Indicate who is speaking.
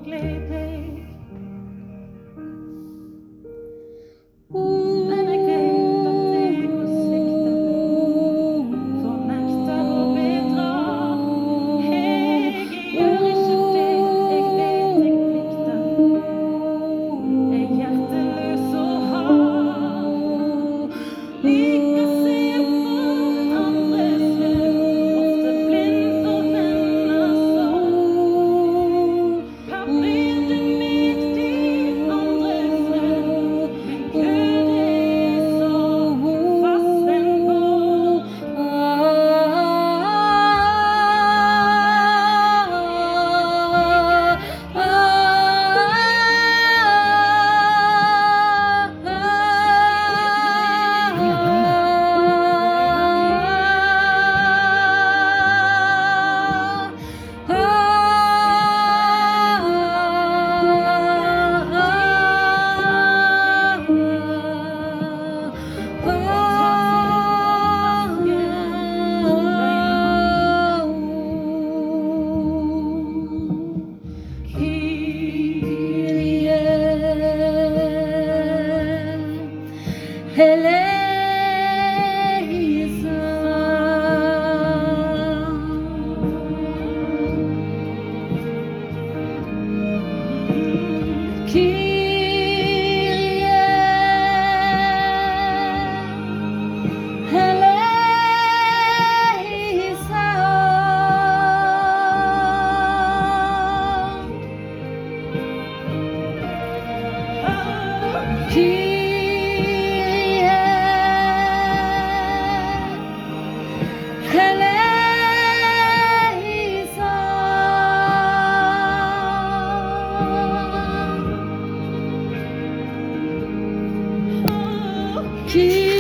Speaker 1: gled deg. Men jeg vet at jeg går svikta, fornekter og bedrar. Jeg gjør ikke det jeg vet jeg plikter. Jeg er hjerteløs og hard. Liker seg for andres hud, ofte blind for venners sorg. Her blir det meg de andres venn, men Gud er så fast en borg. Keep